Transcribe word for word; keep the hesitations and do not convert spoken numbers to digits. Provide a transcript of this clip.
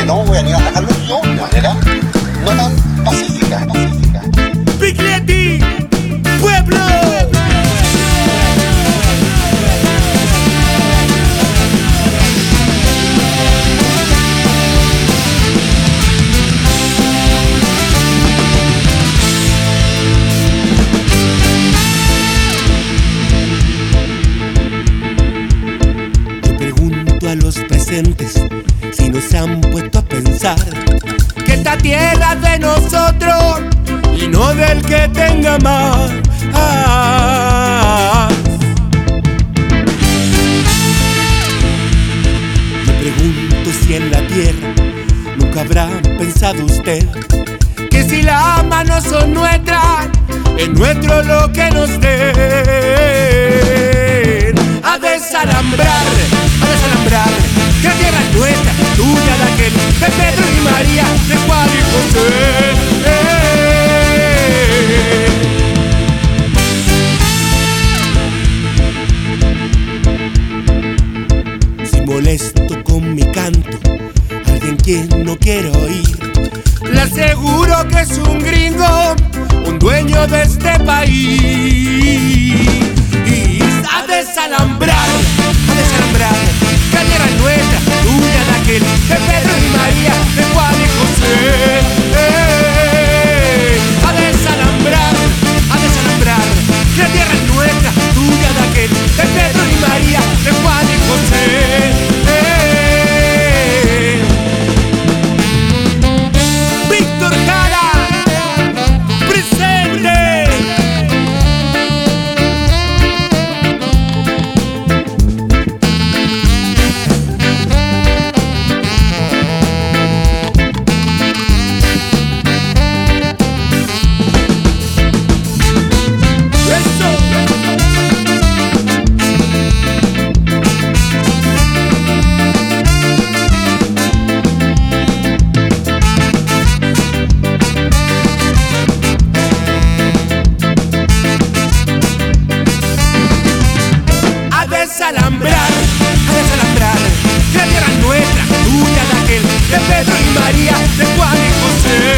no voy a ir a atacarlo yo de manera no tan pacífica, pacífica. Bicicleti, pueblo. Yo pregunto a los presentes si no se han puesto a pensar que esta tierra es de nosotros y no del que tenga más. Ah. Me pregunto si en la tierra nunca habrá pensado usted que si las manos son nuestras, es nuestro lo que nos den. A desalambrar, a desalambrar, que la tierra es nuestra, tuya, de aquel, de Pedro y María, de Juan y José. Si molesto con mi canto a alguien quien no quiero oír, le aseguro que es un gringo, un dueño de este país. A desalambrar, a desalambrar, que la tierra es nuestra, tuya, de aquel, de Pedro y María, de Juan y José. A desalambrar, a desalambrar, que la tierra es nuestra, tuya, de aquel, de Pedro y María, de Juan y José. Víctor Jara, presente. A desalambrar, a desalambrar, que la tierra es nuestra, tuya, de aquel, de Pedro y María, de Juan y José.